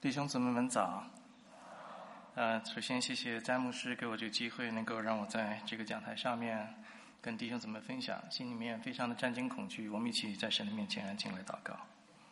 弟兄姊妹们早。首先谢谢詹牧师给我这个机会，能够让我在这个讲台上面跟弟兄姊妹分享，心里面非常的战惊恐惧。我们一起在神的面前安静来祷告。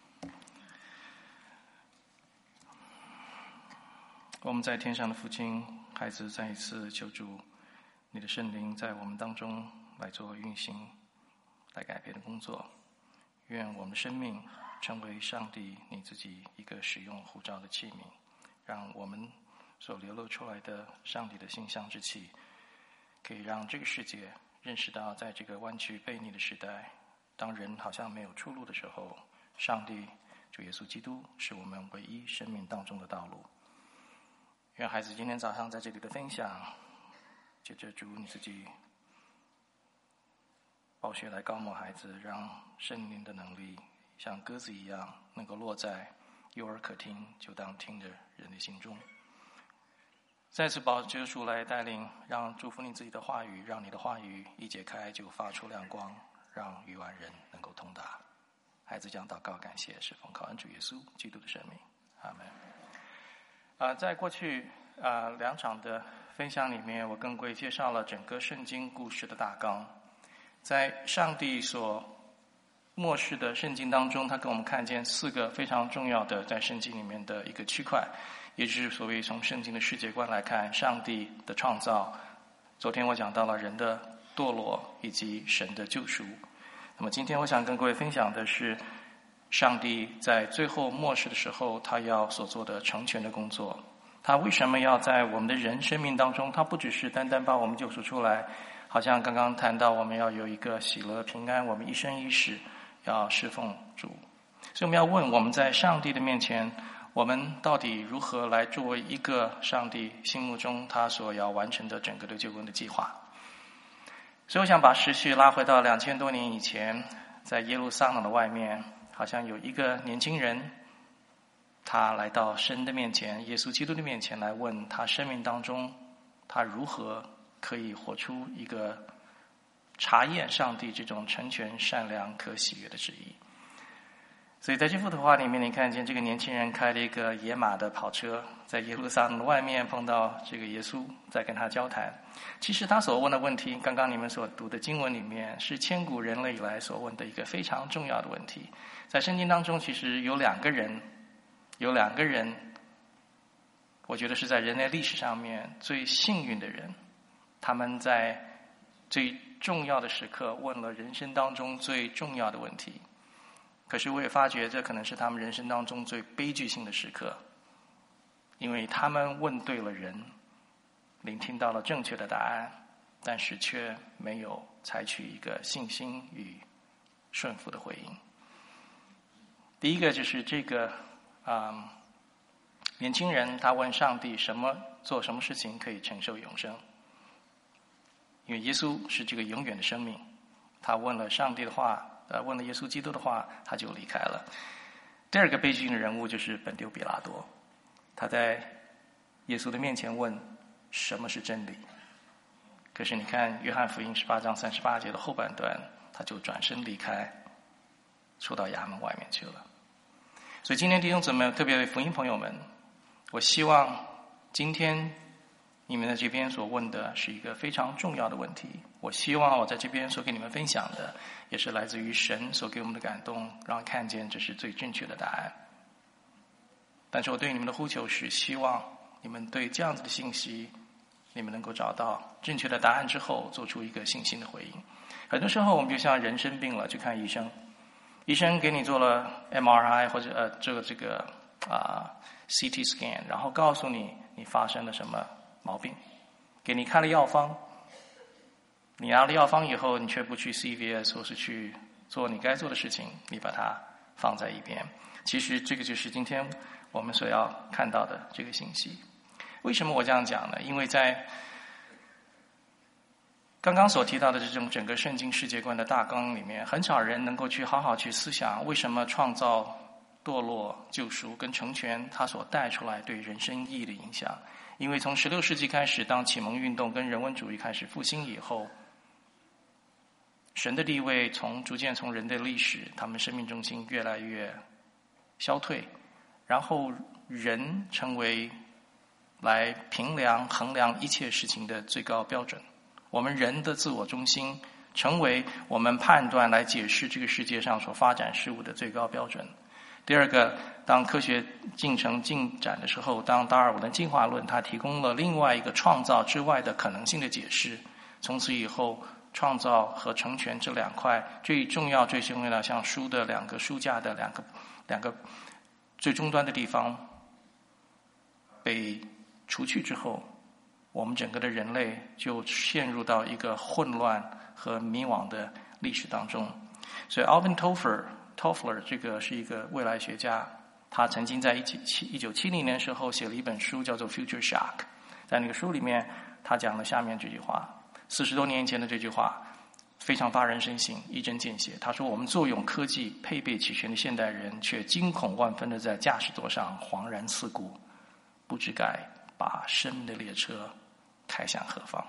我们在天上的父亲，孩子再一次求主你的圣灵在我们当中来做运行，来改变的工作。愿我们的生命成为上帝你自己一个使用呼召的器皿，让我们所流露出来的上帝的馨香之气，可以让这个世界认识到，在这个弯曲悖逆的时代，当人好像没有出路的时候，上帝主耶稣基督是我们唯一生命当中的道路。愿孩子今天早上在这里的分享，借着主你自己宝血来膏抹孩子，让圣灵的能力像鸽子一样，能够落在有耳可听就当听的人的心中。再次保救主来带领，让祝福你自己的话语，让你的话语一解开就发出亮光，让愚顽人能够通达。孩子将祷告感谢，是奉靠恩主耶稣基督的圣名，阿们。在过去2场的分享里面，我更贵介绍了整个圣经故事的大纲。在上帝所默示的圣经当中，他给我们看见4个非常重要的在圣经里面的一个区块，也就是所谓从圣经的世界观来看上帝的创造。昨天我讲到了人的堕落以及神的救赎。那么今天我想跟各位分享的是上帝在最后末世的时候他要所做的成全的工作。他为什么要在我们的人生命当中，他不只是单单把我们救赎出来，好像刚刚谈到我们要有一个喜乐平安，我们一生一世要侍奉主。所以我们要问，我们在上帝的面前，我们到底如何来作为一个上帝心目中他所要完成的整个的救恩的计划。所以我想把时序拉回到2000多年以前，在耶路撒冷的外面，好像有一个年轻人，他来到神的面前，耶稣基督的面前，来问他生命当中他如何可以活出一个查验上帝这种成全善良可喜悦的旨意。所以在这幅图画里面，你看见这个年轻人开了一个野马的跑车，在耶路撒冷的外面碰到这个耶稣在跟他交谈。其实他所问的问题，刚刚你们所读的经文里面，是千古人类以来所问的一个非常重要的问题。在圣经当中，其实有两个人，我觉得是在人类历史上面最幸运的人，他们在最重要的时刻问了人生当中最重要的问题。可是我也发觉这可能是他们人生当中最悲剧性的时刻，因为他们问对了人，聆听到了正确的答案，但是却没有采取一个信心与顺服的回应。第一个就是这个年轻人，他问上帝做什么事情可以承受永生，因为耶稣是这个永远的生命。他问了上帝的话，问了耶稣基督的话，他就离开了。第二个悲剧性的人物就是本丢比拉多，他在耶稣的面前问什么是真理。可是你看约翰福音18章38节的后半段，他就转身离开，出到衙门外面去了。所以今天弟兄姊妹，特别为福音朋友们，我希望今天你们在这边所问的是一个非常重要的问题。我希望我在这边所给你们分享的，也是来自于神所给我们的感动，让我看见这是最正确的答案。但是我对你们的呼求是，希望你们对这样子的信息，你们能够找到正确的答案之后，做出一个信心的回应。很多时候我们就像人生病了去看医生，医生给你做了 MRI 或者这个CT scan， 然后告诉你发生了什么毛病，给你开了药方，你拿了药方以后，你却不去 CVS 或是去做你该做的事情，你把它放在一边。其实这个就是今天我们所要看到的这个信息。为什么我这样讲呢？因为在刚刚所提到的这种整个圣经世界观的大纲里面，很少人能够去好好去思想，为什么创造、堕落、救赎跟成全它所带出来对人生意义的影响。因为从16世纪开始，当启蒙运动跟人文主义开始复兴以后，神的地位逐渐从人的历史他们生命中心越来越消退，然后人成为来衡量一切事情的最高标准。我们人的自我中心成为我们判断来解释这个世界上所发展事物的最高标准。第二个，当科学进程进展的时候，当达尔文的进化论它提供了另外一个创造之外的可能性的解释，从此以后创造和成全这两块最重要的像书的两个书架的两个最终端的地方被除去之后，我们整个的人类就陷入到一个混乱和迷惘的历史当中。所以 Alvin Toffler 这个是一个未来学家，他曾经在1970年的时候写了一本书叫做 Future Shock。 在那个书里面他讲了下面这句话，40多年前的这句话非常发人深省，一针见血。他说，我们坐拥科技配备齐全的现代人，却惊恐万分的在驾驶座上惶然四顾，不知该把生命的列车开向何方。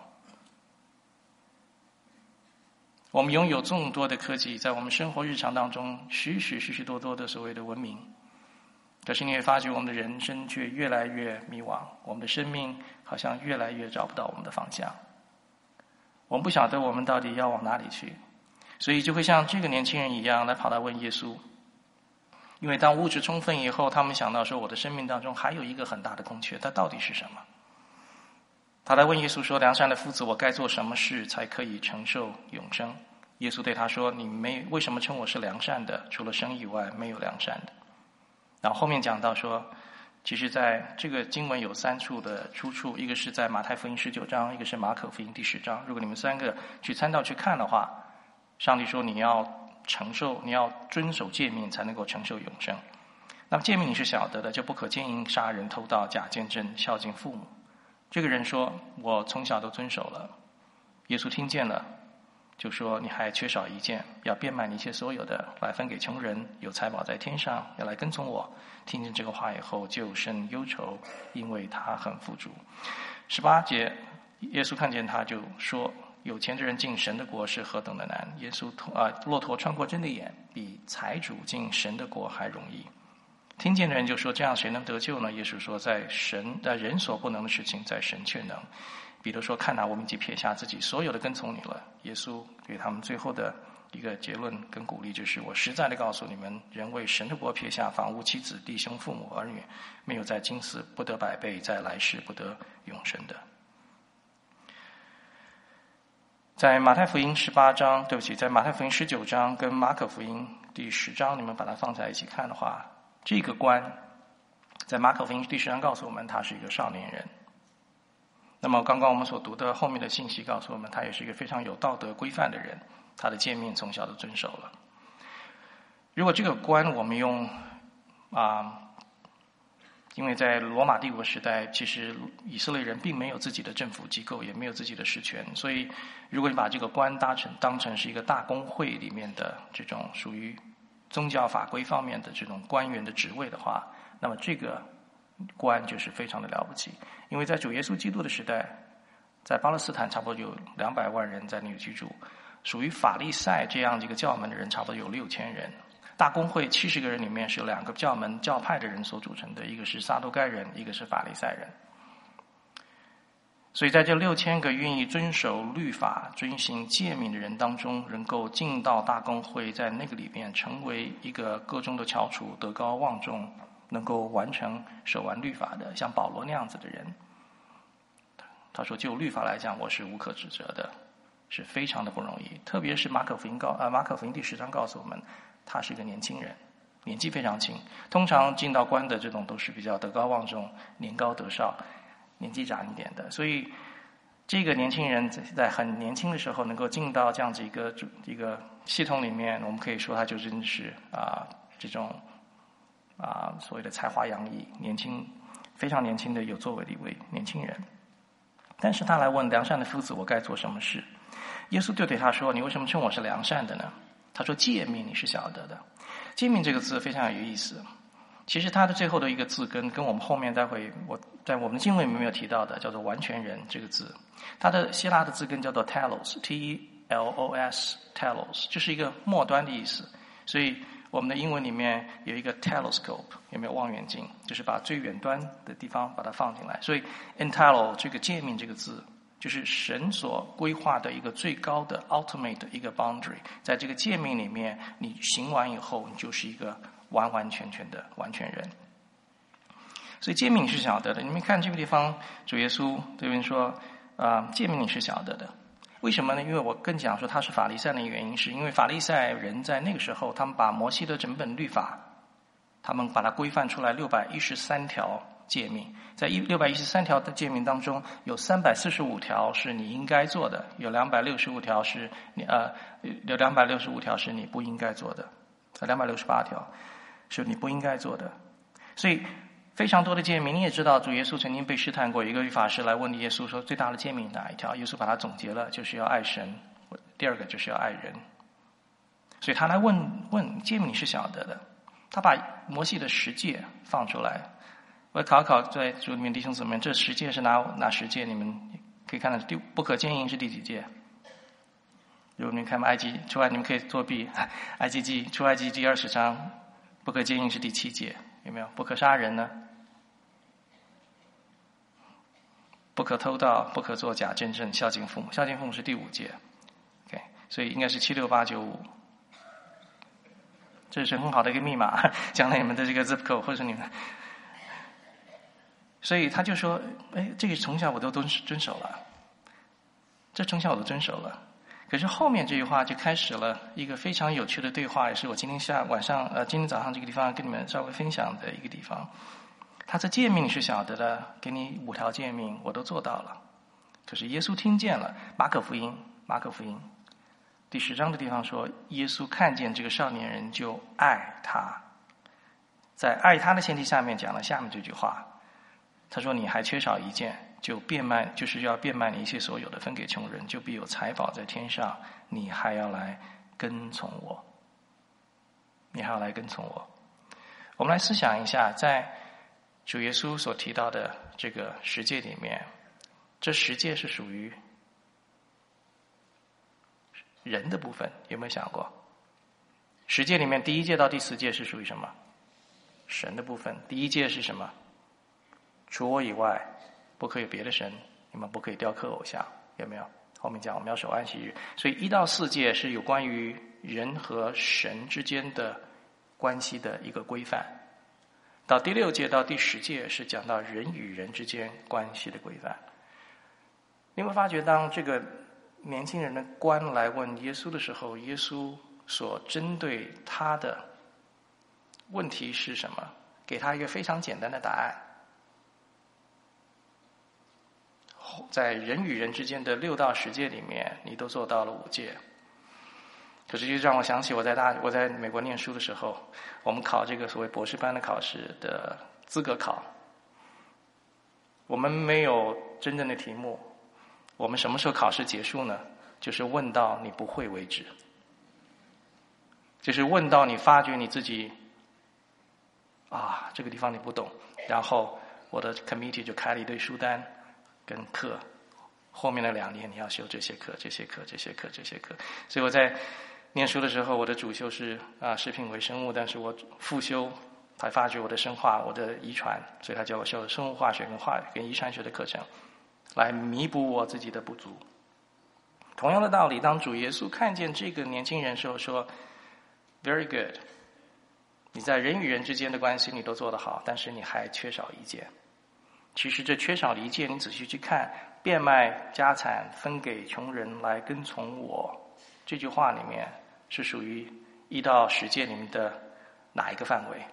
我们拥有众多的科技，在我们生活日常当中许许多多的所谓的文明，可是你会发觉我们的人生却越来越迷惘，我们的生命好像越来越找不到我们的方向，我们不晓得我们到底要往哪里去，所以就会像这个年轻人一样来跑来问耶稣。因为当物质充分以后，他们想到说，我的生命当中还有一个很大的空缺，它到底是什么？他来问耶稣说，良善的夫子，我该做什么事才可以承受永生？耶稣对他说，你为什么称我是良善的？除了生以外没有良善的。然后后面讲到说，其实在这个经文有3处的出处，一个是在马太福音19章，一个是马可福音第10章。如果你们3个去参照去看的话，上帝说你要遵守诫命才能够承受永生。那么诫命你是晓得的，就不可奸淫、杀人、偷盗、假见证、孝敬父母。这个人说，我从小都遵守了。耶稣听见了，就说，你还缺少一件，要变卖你一切所有的，来分给穷人，有财宝在天上，要来跟从我。听见这个话以后，就生忧愁，因为他很富足。18节，耶稣看见他就说，有钱之人进神的国是何等的难。骆驼穿过针的眼，比财主进神的国还容易。听见的人就说，这样谁能得救呢？耶稣说，在人所不能的事情，在神却能。彼得说，看哪，我们已经撇下自己所有的跟从你了。耶稣给他们最后的一个结论跟鼓励就是，我实在的告诉你们，人为神的国撇下房屋、妻子、弟兄、父母、儿女，没有在今世不得百倍，在来世不得永生的。在马太福音18章，在马太福音19章跟马可福音第10章，你们把它放在一起看的话，这个官在马可福音第10章告诉我们，他是一个少年人。那么刚刚我们所读的后面的信息告诉我们，他也是一个非常有道德规范的人，他的诫命从小都遵守了。如果这个官我们用因为在罗马帝国时代，其实以色列人并没有自己的政府机构，也没有自己的实权，所以如果你把这个官当成是一个大公会里面的这种属于宗教法规方面的这种官员的职位的话，那么这个官就是非常的了不起。因为在主耶稣基督的时代，在巴勒斯坦差不多有200万人在那里居住，属于法利赛这样一个教门的人差不多有6000人。大公会70个人里面是2个教门教派的人所组成的，一个是撒都该人，一个是法利赛人。所以在这6000个愿意遵守律法、遵行诫命的人当中，能够进到大公会，在那个里面成为一个各中的翘楚，德高望重，能够完成守完律法的，像保罗那样子的人，他说就律法来讲，我是无可指责的，是非常的不容易。特别是马可福音第10章告诉我们，他是一个年轻人，年纪非常轻。通常进到官的这种都是比较德高望重、年高德少、年纪长一点的，所以这个年轻人在很年轻的时候能够进到这样子一个系统里面，我们可以说他就真的是这种所谓的才华洋溢、非常年轻的有作为的一位年轻人。但是他来问良善的夫子，我该做什么事？耶稣就对他说，你为什么称我是良善的呢？他说，诫命你是晓得的。诫命这个字非常有意思，其实它的最后的一个字根跟我们后面我在我们的经文里面没有提到的叫做完全人这个字，它的希腊的字根叫做 telos， telos， telos， 就是一个末端的意思。所以我们的英文里面有一个 telescope， 有没有望远镜？就是把最远端的地方把它放进来。所以 entalo 这个诫命这个字，就是神所规划的一个最高的 ultimate 的一个 boundary。在这个诫命里面，你行完以后，你就是一个完完全全的完全人。所以诫命是晓得的。你们看这个地方，主耶稣这边说，诫命你是晓得的。为什么呢？因为我更讲说他是法利赛的原因，是因为法利赛人在那个时候，他们把摩西的整本律法，他们把它规范出来613条诫命。在613条的诫命当中，有345条是你应该做的，有265条是你不应该做的，268条是你不应该做的。所以非常多的诫命，你也知道，主耶稣曾经被试探过，一个律法师来问耶稣说，最大的诫命哪一条？耶稣把它总结了，就是要爱神，第二个就是要爱人。所以他来问诫命你是晓得的，他把摩西的10诫放出来。我考在主里面弟兄姊妹，这10诫是哪10诫？你们可以看到，不可奸淫是第几诫？如果你们看埃及出来，你们可以作弊，出埃及记20章，不可奸淫是第7诫，有没有？不可杀人呢？不可偷盗，不可作假见证，孝敬父母。孝敬父母是第5诫 ，OK， 所以应该是76895。这是很好的一个密码，将来你们的这个 zip code 或者你们，所以他就说，这个从小我都遵守了，这从小我都遵守了。可是后面这句话就开始了一个非常有趣的对话，也是我今天今天早上这个地方跟你们稍微分享的一个地方。他的诫命是晓得的，给你5条诫命，我都做到了。可是耶稣听见了，马可福音第10章的地方说，耶稣看见这个少年人就爱他，在爱他的前提下面讲了下面这句话，他说你还缺少一件，就是要变卖你一切所有的分给穷人，就必有财宝在天上，你还要来跟从我。我们来思想一下，在主耶稣所提到的这个10诫里面，这10诫是属于人的部分，有没有想过？10诫里面第1诫到第4诫是属于什么？神的部分。第1诫是什么？除我以外不可以有别的神，你们不可以雕刻偶像，有没有？后面讲我们要守安息日。所以1到4诫是有关于人和神之间的关系的一个规范，到第6诫到第10诫是讲到人与人之间关系的规范。你会发觉，当这个年轻人的官来问耶稣的时候，耶稣所针对他的问题是什么？给他一个非常简单的答案。在人与人之间的6到10诫里面，你都做到了5诫。可是就让我想起我在美国念书的时候，我们考这个所谓博士班的考试的资格考，我们没有真正的题目，我们什么时候考试结束呢？就是问到你不会为止，就是问到你发觉你自己这个地方你不懂，然后我的 committee 就开了一堆书单跟课，后面的2年你要修这些课。所以我在念书的时候，我的主修是食品微生物，但是我副修才发觉我的生化，我的遗传，所以他叫我修生物化学跟遗传学的课程，来弥补我自己的不足。同样的道理，当主耶稣看见这个年轻人的时候说 Very good， 你在人与人之间的关系你都做得好，但是你还缺少一件。其实这缺少的一件，你仔细去看，变卖家产分给穷人来跟从我，这句话里面是属于1到10诫里面的哪一个范围？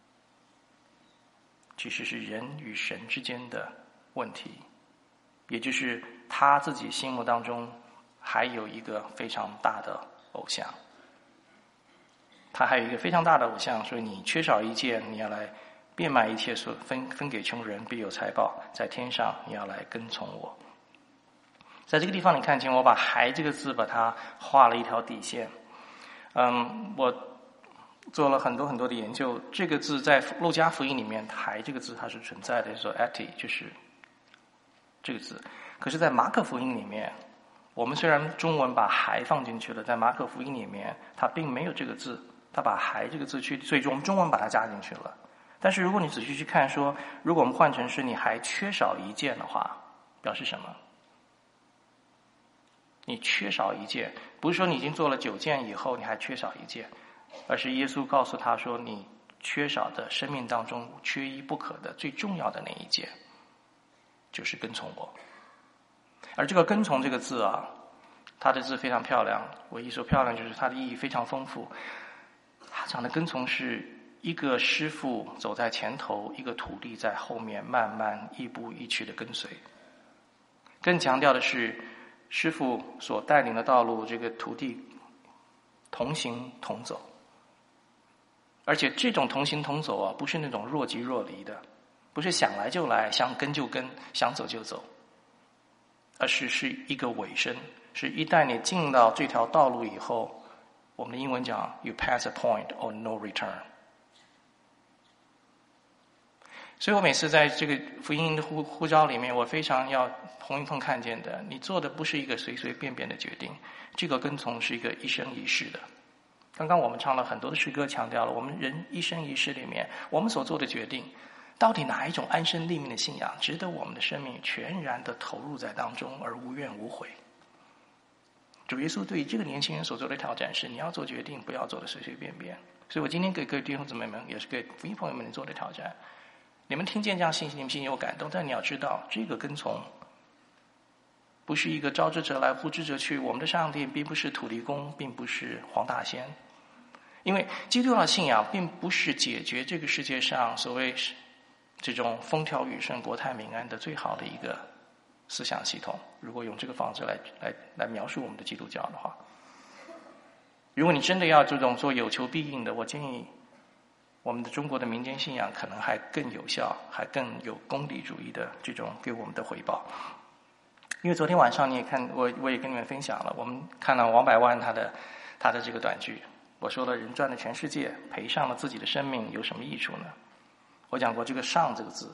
其实是人与神之间的问题，也就是他自己心目当中还有一个非常大的偶像，他还有一个非常大的偶像，所以你缺少一件，你要来变卖一切所分给穷人，必有财宝在天上，你要来跟从我。在这个地方你看见我把还这个字把它画了一条底线。我做了很多的研究，这个字在路加福音里面还这个字它是存在的，说 eti 就是这个字。可是在马可福音里面，我们虽然中文把还放进去了，在马可福音里面它并没有这个字， 他把孩这个字去，所以我们中文把它加进去了。但是如果你仔细去看说，如果我们换成是你还缺少一件的话，表示什么？你缺少一件，不是说你已经做了9件以后你还缺少一件，而是耶稣告诉他说，你缺少的生命当中缺一不可的最重要的那一件，就是跟从我。而这个跟从这个字啊，它的字非常漂亮，我一说漂亮就是它的意义非常丰富。它讲的跟从是一个师傅走在前头，一个徒弟在后面慢慢一步一趋的跟随。更强调的是师傅所带领的道路，这个徒弟同行同走。而且这种同行同走啊，不是那种若即若离的，不是想来就来，想跟就跟，想走就走，而是一个尾声，是一旦你进到这条道路以后，我们的英文讲 you pass a point or no return。 所以我每次在这个福音的呼召里面，我非常要碰一碰看见的，你做的不是一个随随便便的决定，这个跟从是一个一生一世的。刚刚我们唱了很多的诗歌，强调了我们人一生一世里面，我们所做的决定，到底哪一种安身立命的信仰，值得我们的生命全然的投入在当中，而无怨无悔。主耶稣对这个年轻人所做的挑战是，你要做决定，不要做的随随便便。所以我今天给各位弟兄姊妹们，也是给福音朋友们做的挑战。你们听见这样信息，你们心里有感动，但你要知道，这个跟从不是一个招之则来，呼之则去。我们的上帝并不是土地公，并不是黄大仙。因为基督教的信仰并不是解决这个世界上所谓这种风调雨顺、国泰民安的最好的一个思想系统。如果用这个方式来描述我们的基督教的话，如果你真的要这种做有求必应的，我建议我们的中国的民间信仰可能还更有效，还更有功利主义的这种给我们的回报。因为昨天晚上你也看，我也跟你们分享了，我们看到王百万他的这个短剧。我说了，人赚了全世界，赔上了自己的生命，有什么益处呢？我讲过这个上这个字，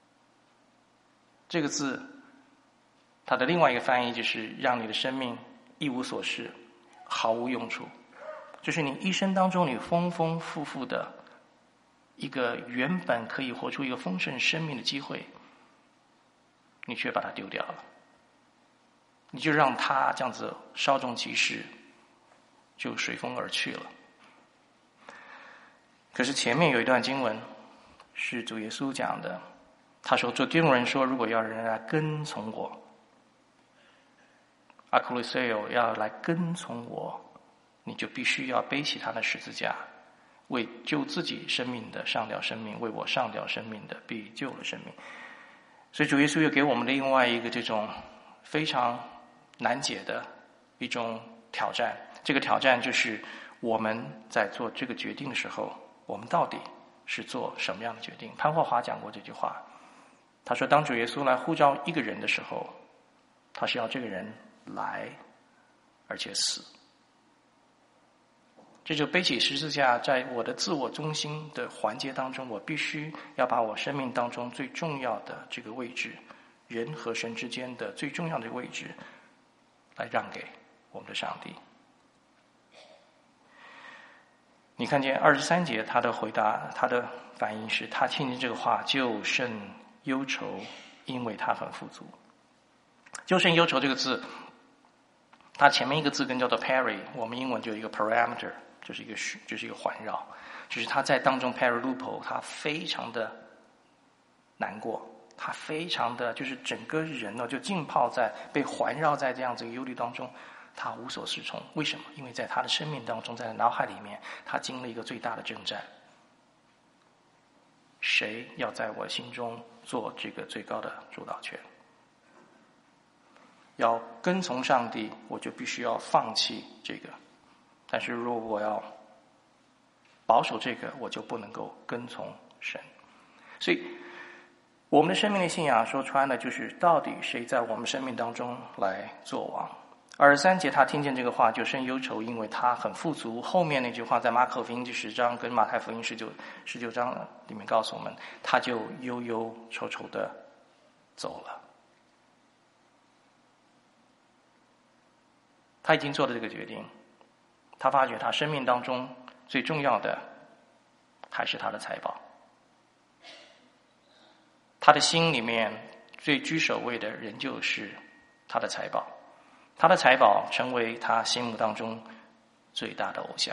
这个字它的另外一个翻译就是让你的生命一无所事，毫无用处。就是你一生当中你丰丰富富的一个原本可以活出一个丰盛生命的机会，你却把它丢掉了，你就让它这样子稍纵即逝，就随风而去了。可是前面有一段经文是主耶稣讲的，他说这经文说，如果要人来跟从我，阿库鲁塞欧要来跟从我，你就必须要背起他的十字架，为救自己生命的上掉生命，为我上掉生命的必救了生命。所以主耶稣又给我们另外一个这种非常难解的一种挑战，这个挑战就是我们在做这个决定的时候，我们到底是做什么样的决定？潘霍华讲过这句话，他说当主耶稣来呼召一个人的时候，他是要这个人来而且死。这就背起十字架，在我的自我中心的环节当中，我必须要把我生命当中最重要的这个位置，人和神之间的最重要的位置，来让给我们的上帝。你看见23节他的回答，他的反应是，他听见这个话就甚忧愁，因为他很富足。就甚忧愁这个字，它前面一个字根叫做 peri， 我们英文就有一个 parameter， 就是一个环绕，就是他在当中 perilupo， 他非常的难过，他非常的就是整个人呢就浸泡在被环绕在这样子一个忧虑当中，他无所适从。为什么？因为在他的生命当中，在脑海里面，他经历一个最大的征战。谁要在我心中做这个最高的主导权？要跟从上帝，我就必须要放弃这个。但是如果我要保守这个，我就不能够跟从神。所以我们的生命的信仰说穿了，就是到底谁在我们生命当中来做王。23节他听见这个话就甚忧愁，因为他很富足。后面那句话在马可福音第10章跟马太福音19章里面告诉我们，他就忧忧愁愁的走了。他已经做了这个决定，他发觉他生命当中最重要的还是他的财宝。他的心里面最居首位的仍旧是他的财宝，他的财宝成为他心目当中最大的偶像。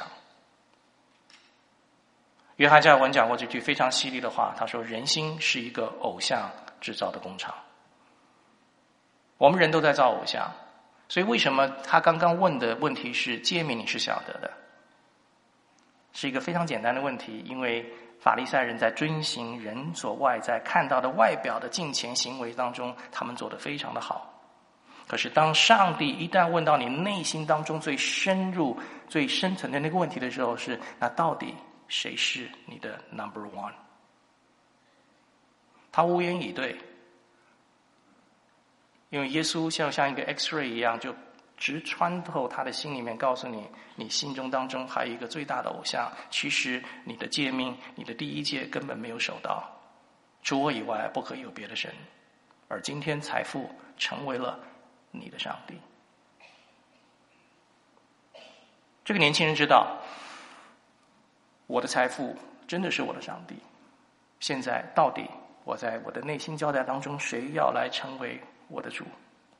约翰加尔文讲过这句非常犀利的话，他说人心是一个偶像制造的工厂。我们人都在造偶像，所以为什么他刚刚问的问题是诫命你是晓得的，是一个非常简单的问题。因为法利赛人在遵行人所外在看到的外表的敬虔行为当中，他们做得非常的好。可是当上帝一旦问到你内心当中最深入最深层的那个问题的时候，是那到底谁是你的 number one？ 他无言以对，因为耶稣像一个 X-ray 一样，就直穿透他的心里面，告诉你，你心中当中还有一个最大的偶像。其实你的诫命，你的第一诫根本没有守到，除我以外不可以有别的神。而今天财富成为了你的上帝。这个年轻人知道，我的财富真的是我的上帝。现在到底我在我的内心交代当中，谁要来成为我的主？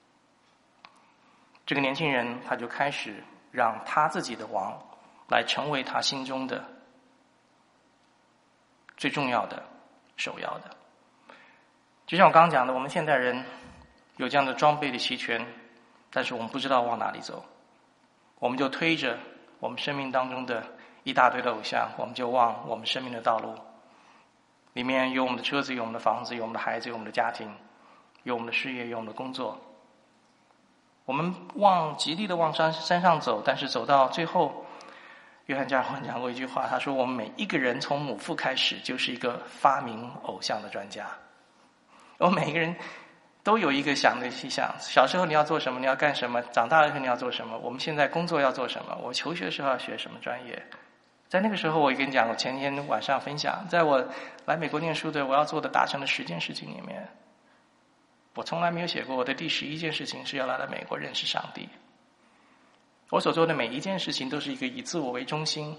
这个年轻人他就开始让他自己的王来成为他心中的最重要的首要的。就像我刚刚讲的，我们现代人有这样的装备的齐全，但是我们不知道往哪里走，我们就推着我们生命当中的一大堆的偶像，我们就往我们生命的道路里面有我们的车子，有我们的房子，有我们的孩子，有我们的家庭，有我们的事业，有我们的工作。我们极力的往山上走，但是走到最后，约翰加尔文讲过一句话，他说我们每一个人从母腹开始就是一个发明偶像的专家。我们每一个人都有一个想的细想，小时候你要做什么，你要干什么，长大了以后你要做什么，我们现在工作要做什么，我求学的时候要学什么专业。在那个时候，我跟你讲，我前天晚上分享，在我来美国念书的我要做的达成的10件事情里面，我从来没有写过我的第11件事情是要来到美国认识上帝。我所做的每一件事情都是一个以自我为中心，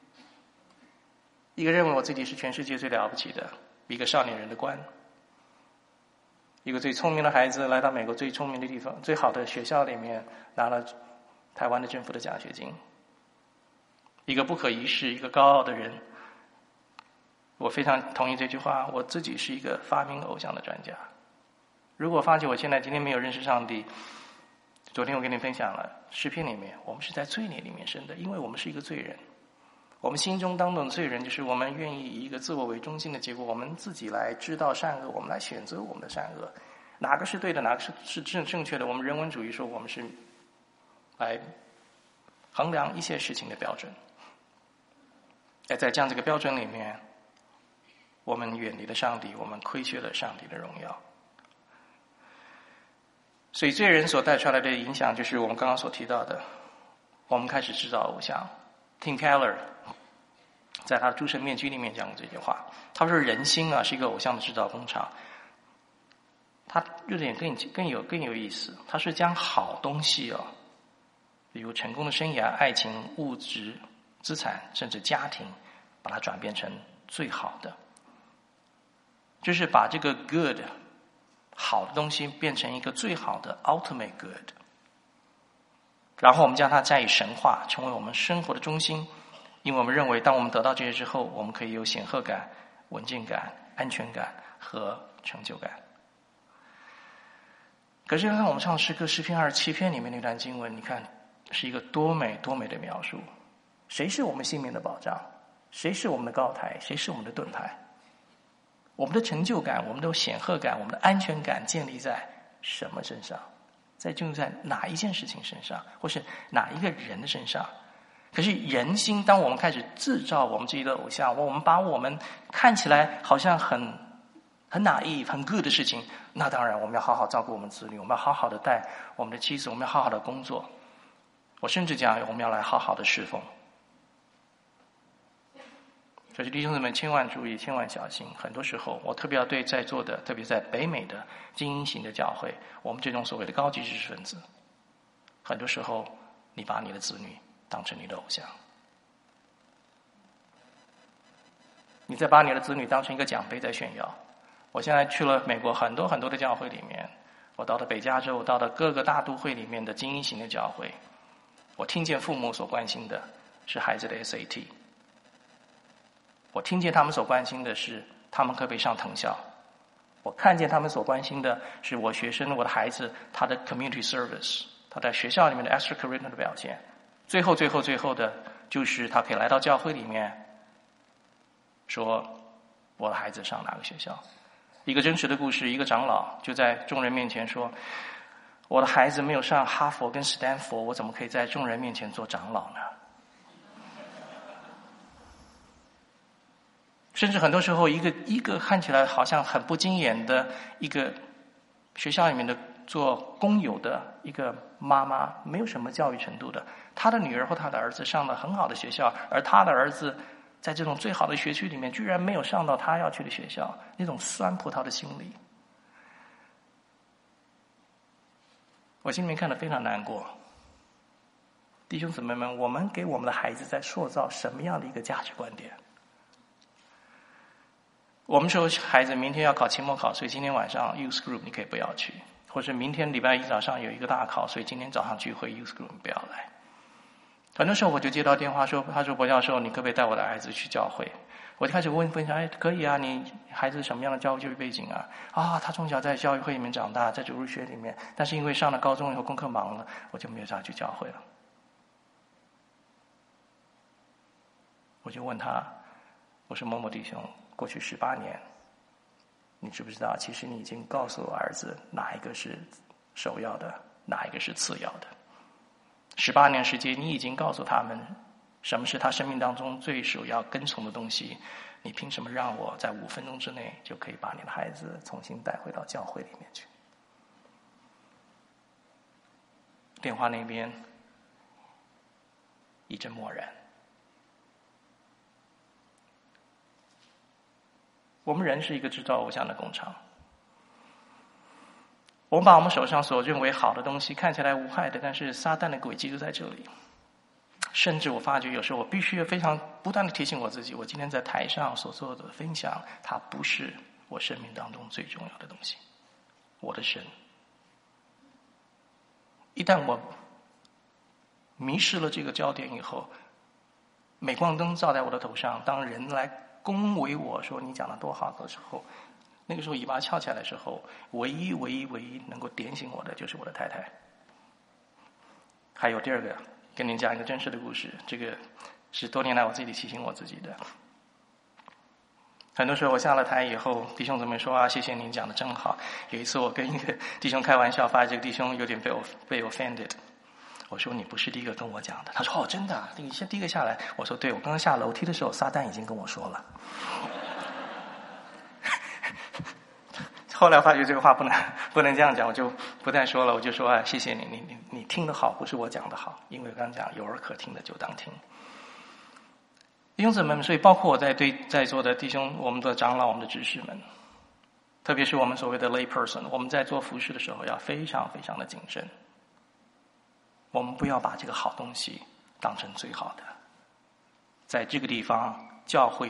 一个认为我自己是全世界最了不起的一个少年人的观，一个最聪明的孩子来到美国最聪明的地方，最好的学校里面拿了台湾的政府的奖学金，一个不可一世一个高傲的人。我非常同意这句话，我自己是一个发明偶像的专家。如果我发觉我现在今天没有认识上帝，昨天我跟你分享了诗篇里面，我们是在罪孽里面生的，因为我们是一个罪人。我们心中当中的罪人，就是我们愿意以一个自我为中心的结果，我们自己来知道善恶，我们来选择我们的善恶，哪个是对的，哪个是正确的。我们人文主义说我们是来衡量一切事情的标准。在这样这个标准里面，我们远离了上帝，我们亏缺了上帝的荣耀。所以罪人所带出来的影响，就是我们刚刚所提到的，我们开始制造偶像。Tim Keller 在他的《诸神面具》里面讲过这句话，他说人心啊是一个偶像的制造工厂。他有点更有意思，他是将好东西啊，比如成功的生涯、爱情、物质、资产，甚至家庭，把它转变成最好的，就是把这个 good 好的东西变成一个最好的 ultimate good， 然后我们将它加以神化，成为我们生活的中心。因为我们认为当我们得到这些之后，我们可以有显赫感、稳健感、安全感和成就感。可是看我们唱诗歌诗篇27篇里面那段经文，你看是一个多美多美的描述。谁是我们性命的保障？谁是我们的高台？谁是我们的盾牌？我们的成就感，我们的显赫感，我们的安全感建立在什么身上？就在哪一件事情身上，或是哪一个人的身上？可是人心，当我们开始制造我们自己的偶像，我们把我们看起来好像很naive、很 good 的事情，那当然我们要好好照顾我们子女，我们要好好的带我们的妻子，我们要好好的工作。我甚至讲，我们要来好好的侍奉。所以弟兄姊妹千万注意，千万小心。很多时候，我特别要对在座的，特别在北美的精英型的教会，我们这种所谓的高级知识分子，很多时候你把你的子女当成你的偶像。 你再把你的子女当成一个奖杯在炫耀。我现在去了美国很多很多的教会里面，我到了北加州，到了各个大都会里面的精英型的教会，我听见父母所关心的是孩子的 SAT， 我听见他们所关心的是他们可不可以上藤校，我看见他们所关心的是我的孩子他的 community service， 他在学校里面的 extracurricular 的表现，最后的就是他可以来到教会里面说我的孩子上哪个学校。一个真实的故事，一个长老就在众人面前说，我的孩子没有上哈佛跟斯坦福，我怎么可以在众人面前做长老呢？甚至很多时候一个看起来好像很不经眼的一个学校里面的做工友的一个妈妈，没有什么教育程度的，她的女儿或她的儿子上了很好的学校，而她的儿子在这种最好的学区里面居然没有上到他要去的学校，那种酸葡萄的心理，我心里面看得非常难过。弟兄姊妹们，我们给我们的孩子在塑造什么样的一个价值观点？我们说孩子明天要考期末考，所以今天晚上 youth group 你可以不要去，或者明天礼拜一早上有一个大考，所以今天早上聚会 youth group 你不要来。很多时候我就接到电话说，他说博教授，你可不可以带我的孩子去教会？我就开始分享，可以啊，你孩子什么样的教育背景啊？他从小在教育会里面长大，在主日学里面，但是因为上了高中以后功课忙了，我就没有叫他去教会了。我就问他，我说某某弟兄，过去18年，你知不知道，其实你已经告诉我儿子哪一个是首要的，哪一个是次要的？18年时间，你已经告诉他们什么是他生命当中最首要跟从的东西，你凭什么让我在5分钟之内就可以把你的孩子重新带回到教会里面去？电话那边一阵默然。我们人是一个制造偶像的工厂，我们把我们手上所认为好的东西看起来无害的，但是撒旦的诡计就在这里。甚至我发觉有时候我必须非常不断的提醒我自己，我今天在台上所做的分享，它不是我生命当中最重要的东西。我的神，一旦我迷失了这个焦点以后，镁光灯照在我的头上，当人来恭维我说你讲的多好的时候，那个时候尾巴翘起来的时候，唯一能够点醒我的就是我的太太。还有第二个，跟您讲一个真实的故事，这个是多年来我自己提醒我自己的。很多时候我下了台以后，弟兄姊妹说谢谢您讲的真好。有一次我跟一个弟兄开玩笑，发现这个弟兄有点被 offended。我说你不是第一个跟我讲的。他说真的啊，你先第一个下来。我说对，我刚刚下楼梯的时候，撒旦已经跟我说了。后来发觉这个话不能这样讲，我就不再说了。我就说谢谢你听得好，不是我讲的好，因为我刚讲有耳可听的就当听。弟兄姊妹们，所以包括我在座的弟兄，我们的长老，我们的执事们，特别是我们所谓的 lay person， 我们在做服事的时候要非常非常的谨慎。我们不要把这个好东西当成最好的。在这个地方，教会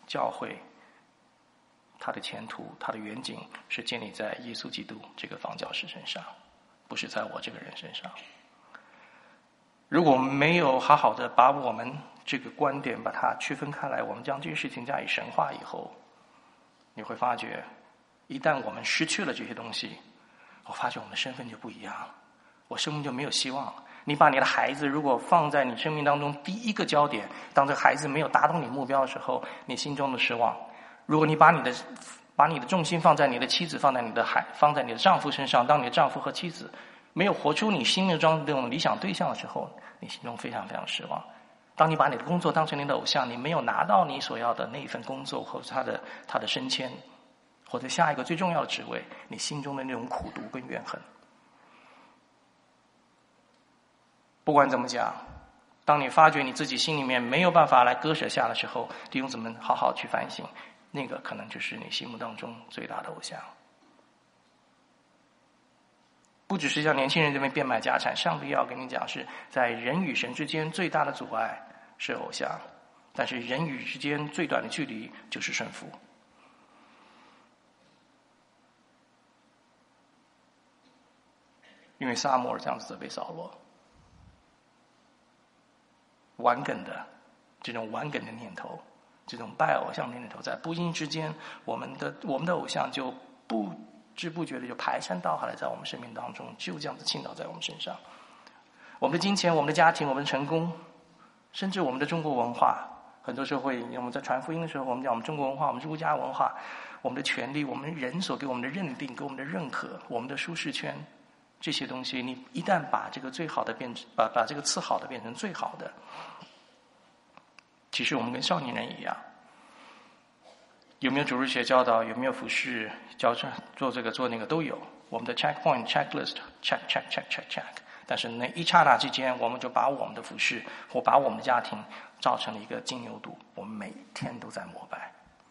它的前途，它的远景是建立在耶稣基督这个房教师身上，不是在我这个人身上。如果我们没有好好的把我们这个观点把它区分开来，我们将这些事情加以神化以后，你会发觉一旦我们失去了这些东西，我发觉我们的身份就不一样了，我生命就没有希望。你把你的孩子如果放在你生命当中第一个焦点，当这个孩子没有达到你目标的时候，你心中的失望。如果你把你的重心放在你的妻子，放在你的丈夫身上，当你的丈夫和妻子没有活出你心目中这种理想对象的时候，你心中非常非常失望。当你把你的工作当成你的偶像，你没有拿到你所要的那一份工作，或者他的升迁，或者下一个最重要的职位，你心中的那种苦毒跟怨恨。不管怎么讲，当你发觉你自己心里面没有办法来割舍下的时候，弟兄姊妹好好去反省，那个可能就是你心目当中最大的偶像。不只是像年轻人这边变卖家产，上帝要跟你讲，是在人与神之间最大的阻碍是偶像。 但是人与之间最短的距离就是顺服。因为撒母耳这样子责备扫罗，这种顽梗的念头，这种拜偶像的念头，在不经意之间，我们的偶像就不知不觉的就排山倒海的在我们生命当中就这样子倾倒在我们身上。我们的金钱，我们的家庭，我们的成功，甚至我们的中国文化，很多时候我们在传福音的时候，我们讲我们中国文化，我们儒家文化，我们的权利，我们人所给我们的认定，给我们的认可，我们的舒适圈，这些东西，你一旦把这个最好的把这个次好的变成最好的，其实我们跟少年人一样，有没有主日学教导，有没有服侍做这个做那个都有，我们的 checkpoint checklist check， 但是那一刹那之间，我们就把我们的服侍或把我们的家庭造成了一个金牛犊，我们每天都在膜拜。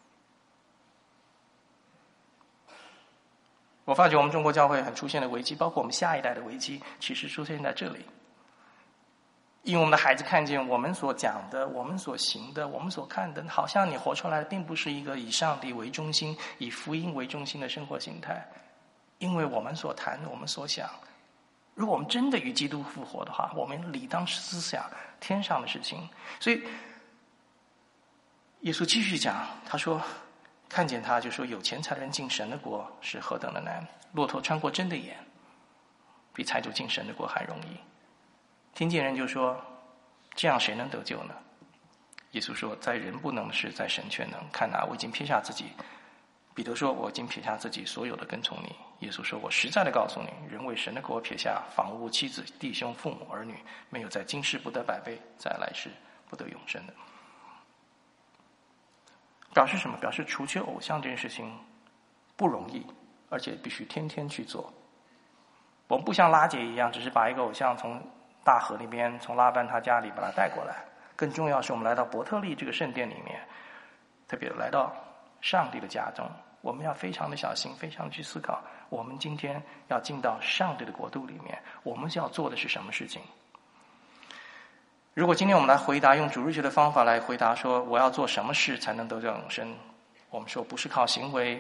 我发觉我们中国教会很出现的危机，包括我们下一代的危机，其实出现在这里。因为我们的孩子看见我们所讲的，我们所行的，我们所看的，好像你活出来的并不是一个以上帝为中心，以福音为中心的生活形态。因为我们所谈，我们所想，如果我们真的与基督复活的话，我们理当思想天上的事情。所以耶稣继续讲，他说看见他就说，有钱财的人进神的国是何等的难，骆驼穿过针的眼，比财主进神的国还容易。听见人就说，这样谁能得救呢？耶稣说，在人不能的事，在神却能。看哪，我已经撇下自己。彼得说，我已经撇下自己所有的跟从你。耶稣说，我实在的告诉你，人为神的国撇下房屋、妻子、弟兄、父母、儿女，没有在今世不得百倍，在来世不得永生的。表示什么？表示除却偶像这件事情不容易，而且必须天天去做。我们不像拉结一样，只是把一个偶像从大河那边，从拉班他家里把他带过来。更重要是我们来到伯特利这个圣殿里面，特别来到上帝的家中，我们要非常的小心，非常的去思考，我们今天要进到上帝的国度里面，我们要做的是什么事情。如果今天我们来回答，用主日学的方法来回答说，我要做什么事才能得到永生，我们说不是靠行为。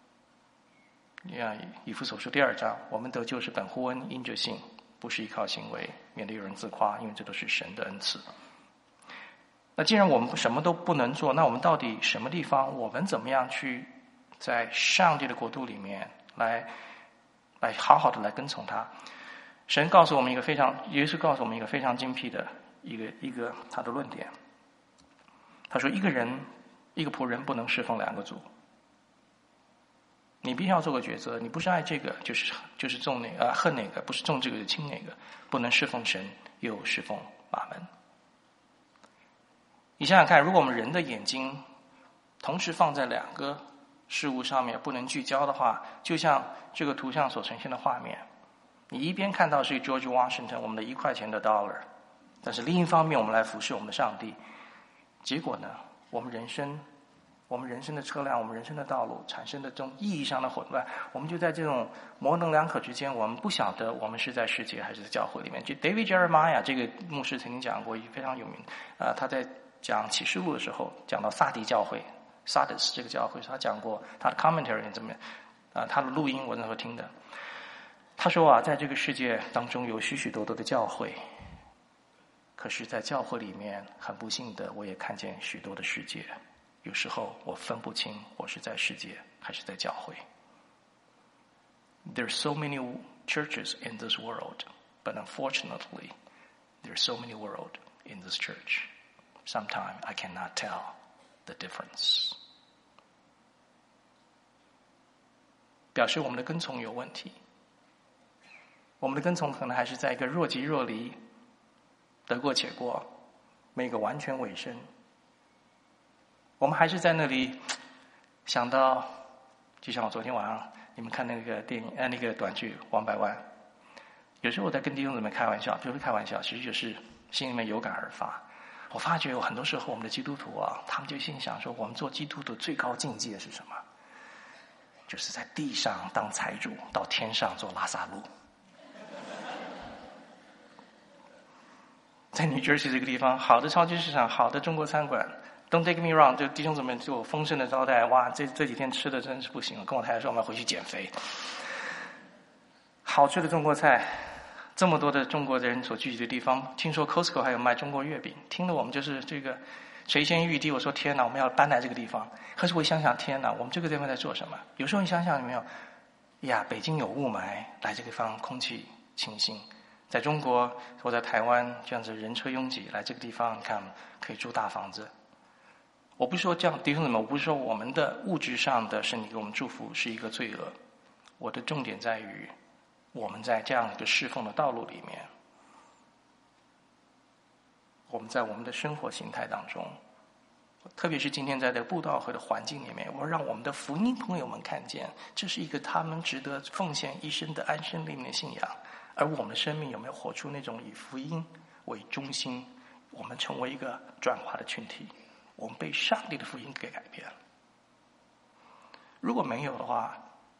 以弗所书2章，我们得救是本乎恩，因着信，不是依靠行为，免得有人自夸，因为这都是神的恩赐。那既然我们什么都不能做，那我们到底什么地方，我们怎么样去在上帝的国度里面来好好的来跟从他？神告诉我们一个耶稣告诉我们一个非常精辟的一个他的论点。他说，一个仆人不能侍奉2个主。你必须要做个抉择，你不是爱这个，就是重那个，恨那个，不是重这个就轻那个，不能侍奉神又侍奉马门。你想想看，如果我们人的眼睛同时放在2个事物上面不能聚焦的话，就像这个图像所呈现的画面，你一边看到是 George Washington 我们的1块钱的 dollar， 但是另一方面我们来服侍我们的上帝，结果呢，我们人生的车辆，我们人生的道路产生的这种意义上的混乱，我们就在这种模棱两可之间，我们不晓得我们是在世界还是在教会里面。就 David Jeremiah 这个牧师曾经讲过，非常有名，他在讲启示录的时候讲到撒迪教会 Sardis 这个教会，他讲过他的 commentary 怎么他的录音我那时候听的。他说在这个世界当中有许许多多的教会，可是在教会里面很不幸的，我也看见许多的世界，有时候我分不清我是在世界还是在教会。 There are so many churches in this world, but unfortunately there are so many world in this church. Sometimes I cannot tell the difference. 表示我们的跟从有问题，我们的跟从可能还是在一个若即若离，得过且过，没有一个完全委身。我们还是在那里想到，就像我昨天晚上你们看那个电影那个短剧《王百万》，有时候我在跟弟兄姊妹开玩笑，不是开玩笑，其实就是心里面有感而发。我发觉有很多时候我们的基督徒他们就心想说，我们做基督徒最高境界是什么？就是在地上当财主，到天上做拉撒路。在New Jersey这个地方，好的超级市场，好的中国餐馆， Don't take me wrong， 就弟兄姊妹对我丰盛的招待，哇，这几天吃的真是不行了。跟我太太说我们要回去减肥。好吃的中国菜，这么多的中国人所聚集的地方，听说 Costco 还有卖中国月饼，听得我们就是这个谁先预定，我说天哪，我们要搬来这个地方。可是我想想，天哪，我们这个地方在做什么？有时候你想想有没有呀？北京有雾霾，来这个地方空气清新。在中国或在台湾这样子人车拥挤，来这个地方你看可以住大房子。我不是说这样，弟兄姊妹，我不是说我们的物质上的神给我们祝福是一个罪恶。我的重点在于，我们在这样一个侍奉的道路里面，我们在我们的生活形态当中，特别是今天在这个布道会的环境里面，我让我们的福音朋友们看见，这是一个他们值得奉献一生的安身立命的信仰。而我们的生命有没有活出那种以福音为中心，我们成为一个转化的群体，我们被上帝的福音给改变了。如果没有的话，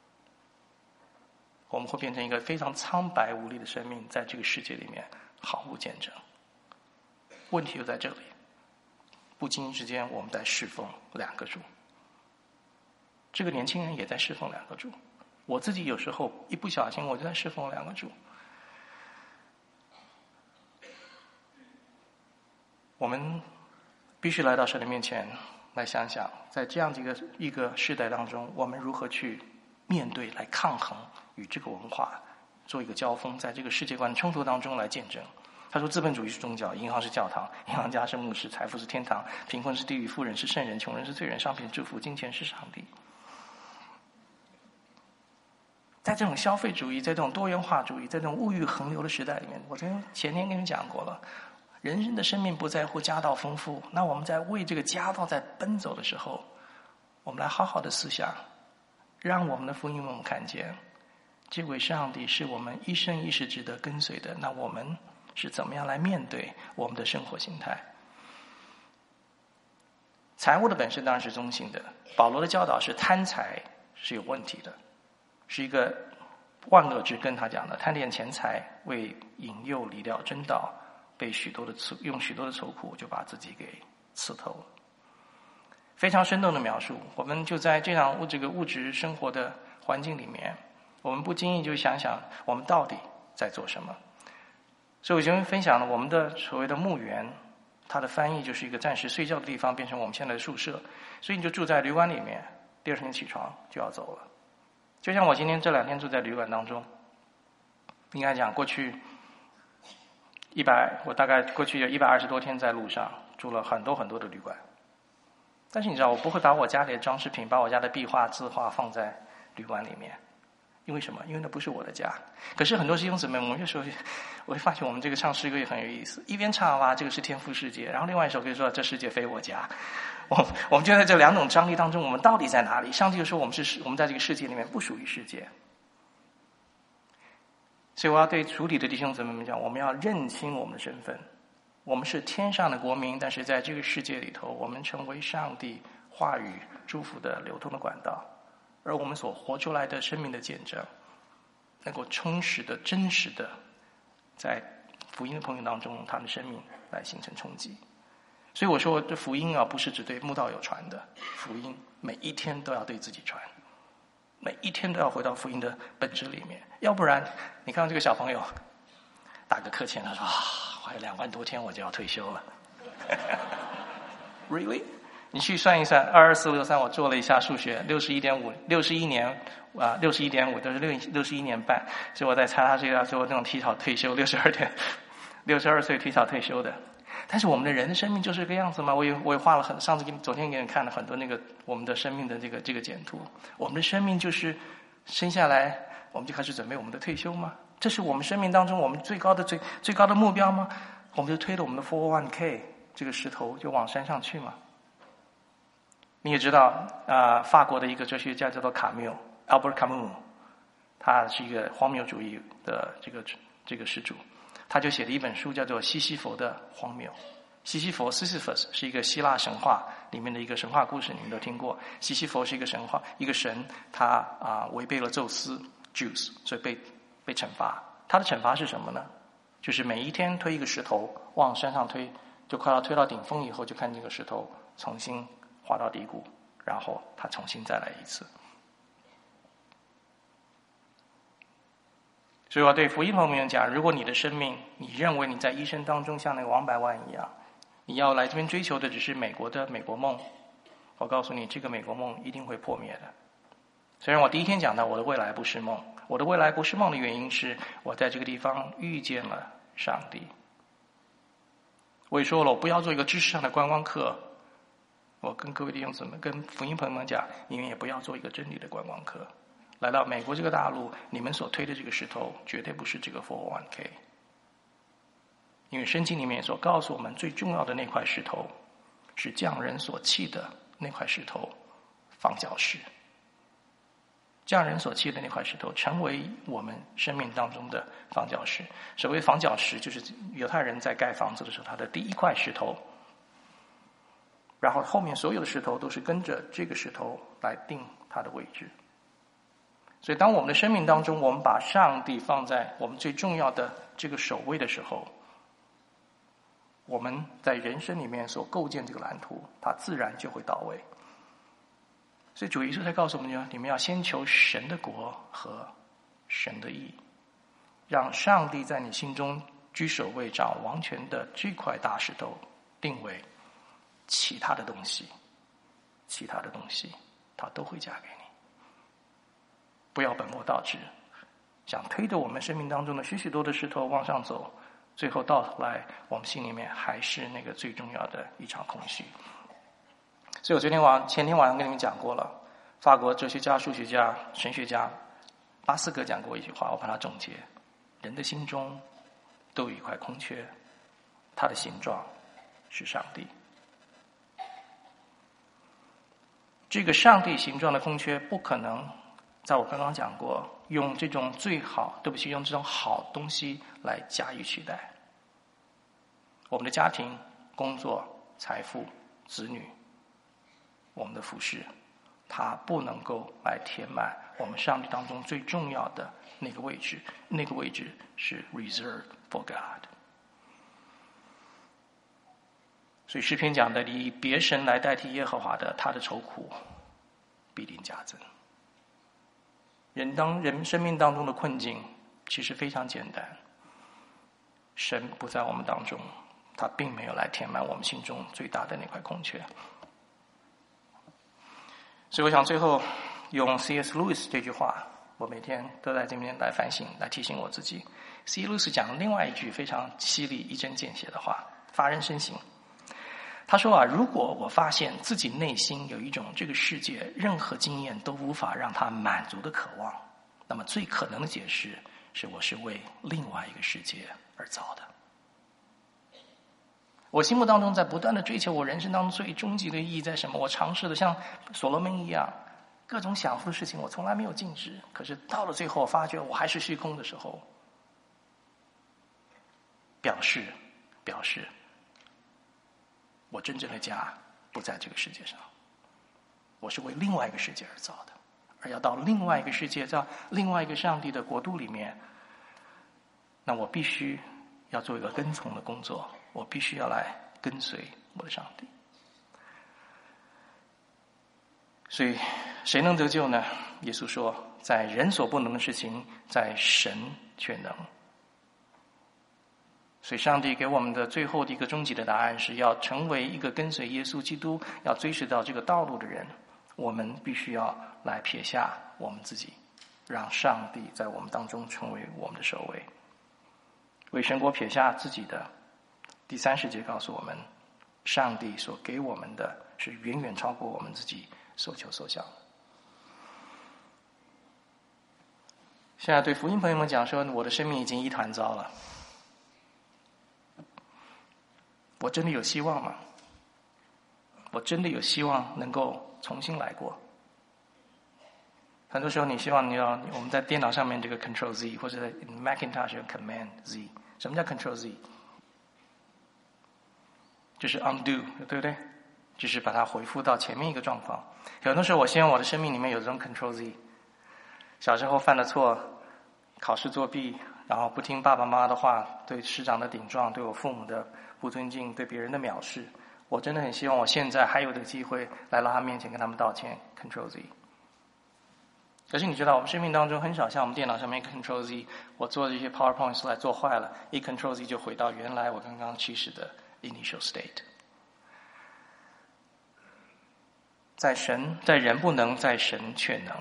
我们会变成一个非常苍白无力的生命，在这个世界里面毫无见证。问题就在这里，不经意之间我们在侍奉两个主。这个年轻人也在侍奉两个主，我自己有时候一不小心我就在侍奉两个主。我们必须来到神的面前来想想，在这样一个世代当中，我们如何去面对，来抗衡与这个文化做一个交锋，在这个世界观冲突当中来见证。他说资本主义是宗教，银行是教堂，银行家是牧师，财富是天堂，贫困是地狱，富人是圣人，穷人是罪人，商品是祝福，金钱是上帝。在这种消费主义，在这种多元化主义，在这种物欲横流的时代里面，我前天跟你讲过了，人的生命不在乎家道丰富，那我们在为这个家道在奔走的时候，我们来好好的思想，让我们的福音我们看见，这位上帝是我们一生一世值得跟随的。那我们是怎么样来面对我们的生活形态？财务的本身当然是中性的，保罗的教导是贪财是有问题的，是一个万恶之根。他讲的贪恋钱财，为引诱离掉真道，被用许多的愁苦就把自己给刺透了。非常生动的描述。我们就在这样这个物质生活的环境里面，我们不经意就想想我们到底在做什么。所以我今天分享了我们的所谓的墓园，它的翻译就是一个暂时睡觉的地方，变成我们现在的宿舍。所以你就住在旅馆里面，第二天起床就要走了。就像我今天这2天住在旅馆当中，应该讲过去我大概过去有120多天在路上，住了很多很多的旅馆。但是你知道，我不会把我家里的装饰品，把我家的壁画字画放在旅馆里面。因为什么？因为那不是我的家。可是很多弟兄姊妹，我们有时候我会发现我们这个唱诗歌也很有意思，一边唱哇这个是天父世界，然后另外一首可以说这世界非我家。我们就在这两种张力当中，我们到底在哪里？上帝就说我们在这个世界里面不属于世界。所以我要对主里的弟兄姊妹们讲，我们要认清我们的身份。我们是天上的国民，但是在这个世界里头，我们成为上帝话语祝福的流通的管道。而我们所活出来的生命的见证，能够充实的、真实的，在福音的朋友当中，他们的生命来形成冲击。所以我说，这福音啊，不是只对慕道友传的，福音每一天都要对自己传，每一天都要回到福音的本质里面。要不然，你看到这个小朋友打个课前，他说还有2万多天我就要退休了。Really？你去算一算，22463，我做了一下数学，61.5都是61年半，所以我在猜他这个做那种提早退休，62岁提早退休的。但是我们的人的生命就是这个样子吗？我也画了昨天给你看了很多那个我们的生命的这个简图。我们的生命就是生下来我们就开始准备我们的退休吗？这是我们生命当中我们最高的目标吗？我们就推着我们的 401k 这个石头就往山上去吗？你也知道法国的一个哲学家叫做Albert Camus， 他是一个荒谬主义的这个始祖，他就写了一本书叫做《西西弗的荒谬》。西西弗 Sisyphus 是一个希腊神话里面的一个神话故事，你们都听过。西西弗是一个神，他违背了宙斯 Zeus， 所以被惩罚。他的惩罚是什么呢？就是每一天推一个石头往山上推，就快要推到顶峰以后，就看这个石头重新滑到低谷，然后他重新再来一次。所以我对福音朋友们讲，如果你的生命，你认为你在一生当中像那个王百万一样，你要来这边追求的只是美国的美国梦，我告诉你，这个美国梦一定会破灭的。虽然我第一天讲到我的未来不是梦，我的未来不是梦的原因是我在这个地方遇见了上帝。我也说了，我不要做一个知识上的观光客，我跟各位弟兄姊妹、跟福音朋友们讲，你们也不要做一个真理的观光客。来到美国这个大陆，你们所推的这个石头绝对不是这个 401k， 因为圣经里面所告诉我们最重要的那块石头是匠人所弃的那块石头，房角石。匠人所弃的那块石头成为我们生命当中的房角石。所谓房角石，就是犹太人在盖房子的时候他的第一块石头，然后后面所有的石头都是跟着这个石头来定它的位置。所以当我们的生命当中，我们把上帝放在我们最重要的这个首位的时候，我们在人生里面所构建这个蓝图，它自然就会到位。所以主耶稣才告诉我们，你们要先求神的国和神的义，让上帝在你心中居首位、掌王权的这块大石头定为其他的东西他都会加给你。不要本末倒置，想推着我们生命当中的许许多的石头往上走，最后到头来我们心里面还是那个最重要的一场空虚。所以我前天晚上跟你们讲过了，法国哲学家、数学家、神学家巴斯格讲过一句话，我把它总结：人的心中都有一块空缺，它的形状是上帝。这个上帝形状的空缺不可能在我刚刚讲过用这种用这种好东西来加以取代。我们的家庭、工作、财富、子女，我们的服饰，它不能够来填满我们上帝当中最重要的那个位置，那个位置是 reserved for God。 所以诗篇讲的，以别神来代替耶和华的，他的愁苦必定加增。人生命当中的困境其实非常简单，神不在我们当中，他并没有来填满我们心中最大的那块空缺。所以我想最后用 C.S. Lewis 这句话，我每天都在这边来反省，来提醒我自己。C.S. Lewis 讲另外一句非常犀利、一针见血的话，发人深省。他说如果我发现自己内心有一种这个世界任何经验都无法让他满足的渴望，那么最可能的解释是我是为另外一个世界而造的。我心目当中在不断的追求我人生当中最终极的意义在什么？我尝试的像所罗门一样，各种享福的事情我从来没有禁止，可是到了最后我发觉我还是虚空的时候，表示我真正的家不在这个世界上，我是为另外一个世界而造的，而要到另外一个世界，在另外一个上帝的国度里面，那我必须要做一个跟从的工作，我必须要来跟随我的上帝。所以谁能得救呢？耶稣说，在人所不能的事情，在神却能。所以上帝给我们的最后的一个终极的答案是要成为一个跟随耶稣基督，要追随到这个道路的人，我们必须要来撇下我们自己，让上帝在我们当中成为我们的首位。为神国撇下自己的，第30节告诉我们，上帝所给我们的是远远超过我们自己所求所想的。现在对福音朋友们讲说，我的生命已经一团糟了，我真的有希望吗？我真的有希望能够重新来过？很多时候你希望我们在电脑上面这个 Control Z， 或者在 Macintosh 有 Command Z。 什么叫 Control Z？ 就是 undo， 对不对？就是把它回复到前面一个状况。很多时候我希望我的生命里面有这种 Control Z。 小时候犯了错，考试作弊，然后不听爸爸妈妈的话，对师长的顶撞，对我父母的不尊敬，对别人的藐视， 我真的很希望我现在还有这个机会来到他面前跟他们道歉 ，Control Z。可是你知道，我们生命当中很少像我们电脑上面 Control Z， 我做这些 PowerPoint slide 做坏了，一 Control Z 就回到原来我刚刚起始的 initial state。在人不能，在神却能。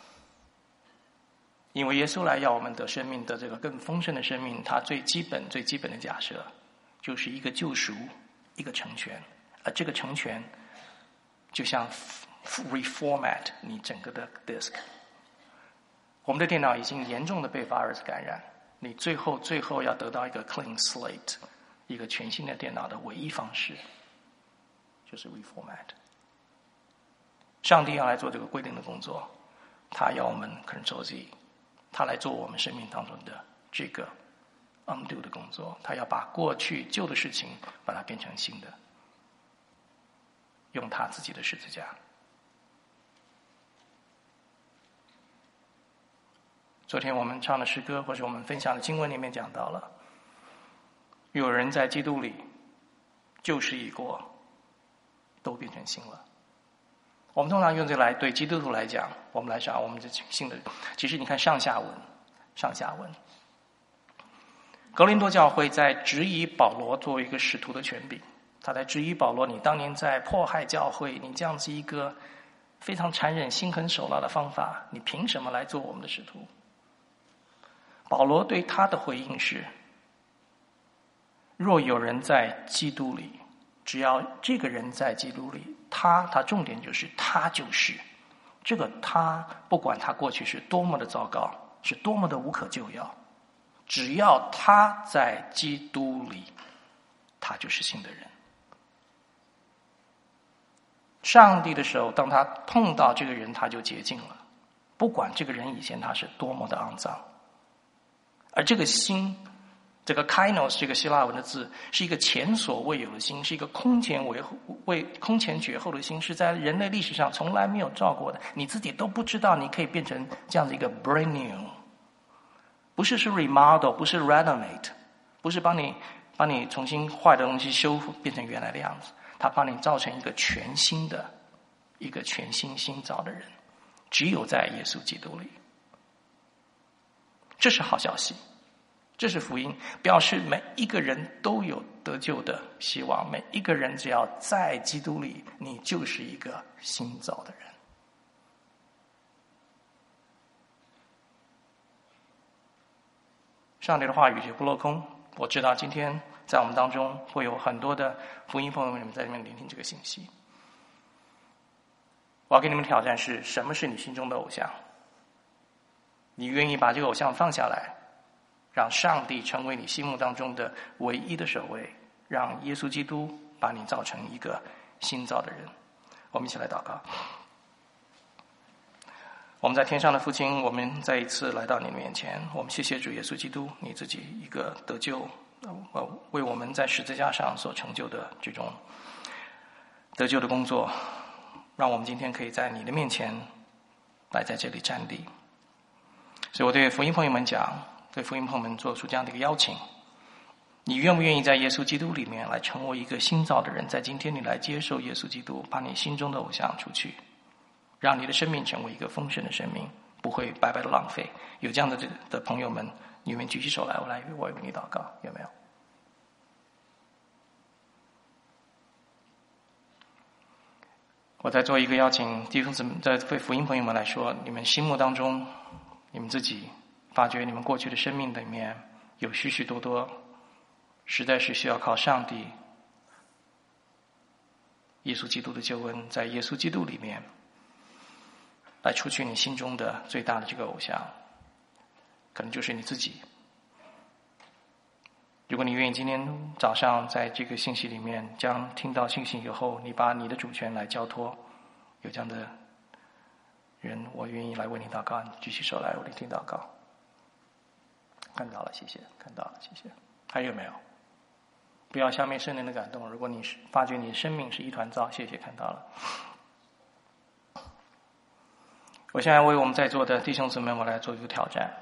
因为耶稣来要我们得生命，得这个更丰盛的生命，他最基本的假设就是一个救赎，一个成全，而这个成全就像 reformat 你整个的 disk。我们的电脑已经严重的被 virus 感染，你最后要得到一个 clean slate， 一个全新的电脑的唯一方式就是 reformat。上帝要来做这个规定的工作，他要我们 Control Z， 他来做我们生命当中的这个 undo 的工作，他要把过去旧的事情把它变成新的，用他自己的十字架。昨天我们唱的诗歌，或者我们分享的经文里面讲到了，有人在基督里，旧事已过，都变成新了。我们通常用这来对基督徒来讲，我们来想我们这新的，其实你看上下文，格林多教会在质疑保罗作为一个使徒的权柄，他在质疑保罗，你当年在迫害教会，你这样子一个非常残忍、心狠手辣的方法，你凭什么来做我们的使徒？保罗对他的回应是：若有人在基督里，只要这个人在基督里，他重点就是他就是这个他，不管他过去是多么的糟糕，是多么的无可救药，只要他在基督里，他就是新的人。上帝的手，当他碰到这个人，他就洁净了，不管这个人以前他是多么的肮脏。而这个心，这个 kainos 这个希腊文的字，是一个前所未有的心，是一个空前绝后的心，是在人类历史上从来没有造过的，你自己都不知道你可以变成这样的一个 brand new， 不是 remodel， 不是 renovate， 不是帮你重新坏的东西修复变成原来的样子，他帮你造成一个全新的一个全新新造的人，只有在耶稣基督里。这是好消息，这是福音，表示每一个人都有得救的希望，每一个人只要在基督里，你就是一个新造的人。上帝的话语绝不落空，我知道今天在我们当中会有很多的福音朋友们在这边聆听这个信息。我要给你们挑战是，什么是你心中的偶像？你愿意把这个偶像放下来，让上帝成为你心目当中的唯一的首位，让耶稣基督把你造成一个新造的人。我们一起来祷告。我们在天上的父亲，我们再一次来到你的面前，我们谢谢主耶稣基督，你自己一个得救，为我们在十字架上所成就的这种得救的工作，让我们今天可以在你的面前来在这里站立。所以我对福音朋友们讲，对福音朋友们做出这样的一个邀请，你愿不愿意在耶稣基督里面来成为一个新造的人？在今天你来接受耶稣基督，把你心中的偶像除去，让你的生命成为一个丰盛的生命，不会白白的浪费。有这样的朋友们，你们举起手来，我为你祷告，有没有？我再做一个邀请，弟兄姊妹，在对福音朋友们来说，你们心目当中，你们自己发觉你们过去的生命里面有许许多多实在是需要靠上帝耶稣基督的救恩，在耶稣基督里面来除去你心中的最大的这个偶像，可能就是你自己。如果你愿意今天早上在这个信息里面将听到信息以后，你把你的主权来交托，有这样的人，我愿意来为你祷告，你举起手来为你听祷告。看到了，谢谢，看到了，谢谢。还有没有？不要消灭圣灵的感动，如果你发觉你的生命是一团糟，谢谢，看到了。我现在为我们在座的弟兄姊妹，我来做一个挑战。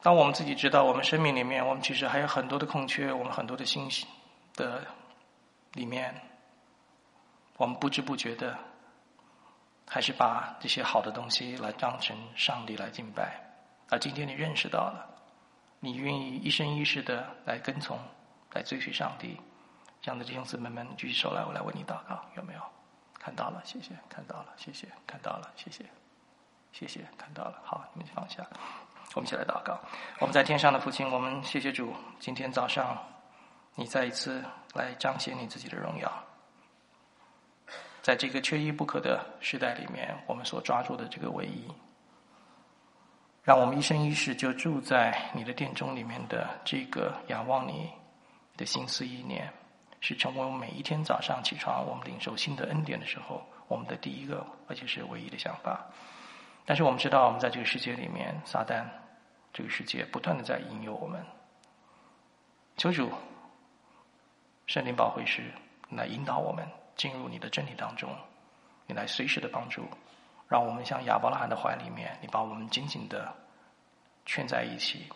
当我们自己知道我们生命里面，我们其实还有很多的空缺，我们很多的信息的里面，我们不知不觉的还是把这些好的东西来当成上帝来敬拜。而今天你认识到了，你愿意一生一世的来跟从，来追随上帝，这样的弟兄姊妹们举起手来，我来为你祷告，有没有？看到了，谢谢；看到了，谢谢；看到了，谢谢；谢谢；看到了。好，你们放下，我们一起来祷告。我们在天上的父亲，我们谢谢主，今天早上你再一次来彰显你自己的荣耀。在这个缺一不可的时代里面，我们所抓住的这个唯一，让我们一生一世就住在你的殿中里面的这个仰望你的心思意念，是成为我们每一天早上起床，我们领受新的恩典的时候，我们的第一个而且是唯一的想法。但是我们知道，我们在这个世界里面，撒旦这个世界不断的在引诱我们。求主圣灵保惠师来引导我们进入你的真理当中，你来随时的帮助，让我们像亚伯拉罕的怀里面，你把我们紧紧的圈在一起，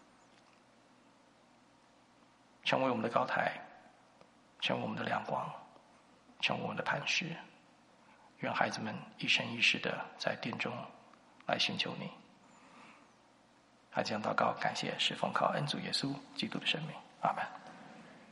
成为我们的高台，成为我们的亮光，成为我们的磐石。愿孩子们一生一世的在殿中来寻求你。孩子将祷告，感谢是奉靠恩主耶稣基督的生命。阿们。